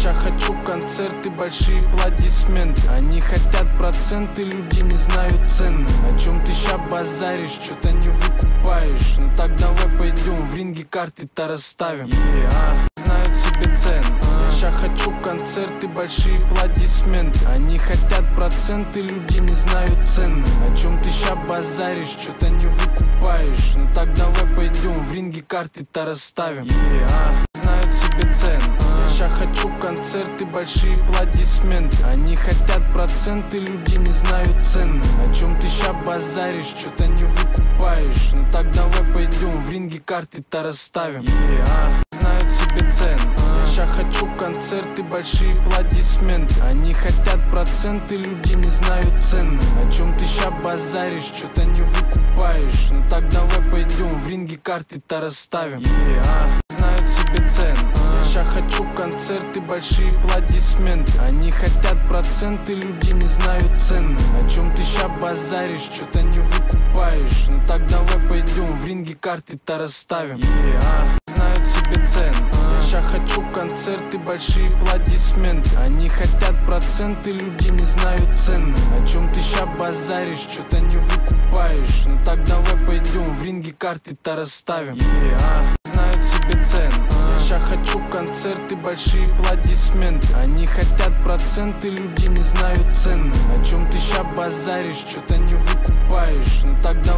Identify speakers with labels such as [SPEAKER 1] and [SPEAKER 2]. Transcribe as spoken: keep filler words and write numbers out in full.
[SPEAKER 1] ща хочу концерты, большие аплодисменты. Они хотят проценты, люди не знают цены. О чем ты ща базаришь, что-то не выкупаешь. Ну так давай пойдем в ринге, карты-то расставим. Yeah, а, знают себе цены. Я ща хочу концерты, большие аплодисменты. Они хотят проценты, люди не знают цены. О чем ты ща базаришь, что-то не выкупаешь. Ну так давай пойдем в ринге, карты-то расставим. Yeah, а, знают себе цены. Я ща хочу концерты, большие аплодисменты. Они хотят проценты, люди не знают цены. О чем ты ща базаришь, что-то не выкупаешь. Ну так давай пойдем в ринге, карты-то расставим. Yeah, а, знают себе цены. Я ща хочу концерты, большие аплодисменты. Они хотят проценты, люди не знают цены. О чем ты ща базаришь, что-то не выкупаешь. Ну так давай пойдем в ринге, карты-то расставим. Yeah, а, знают себе цены. Я ща хочу концерты, большие аплодисменты. Они хотят проценты, люди не знают цены. О чем ты ща базаришь, что-то не выкупаешь. Ну так давай пойдем в ринге, карты-то расставим. Yeah, а, знают себе цены. Я ща хочу концерты, большие аплодисменты. Они хотят проценты, люди не знают цены. О чем ты ща базаришь, что-то не выкупаешь. Ну так давай пойдем в ринге, карты-то расставим. Yeah, а, знают себе цены. Я ща хочу концерты, большие аплодисменты. Они хотят проценты, люди не знают цены. О чем ты ща базаришь, что-то не выкупаешь. Ну так давай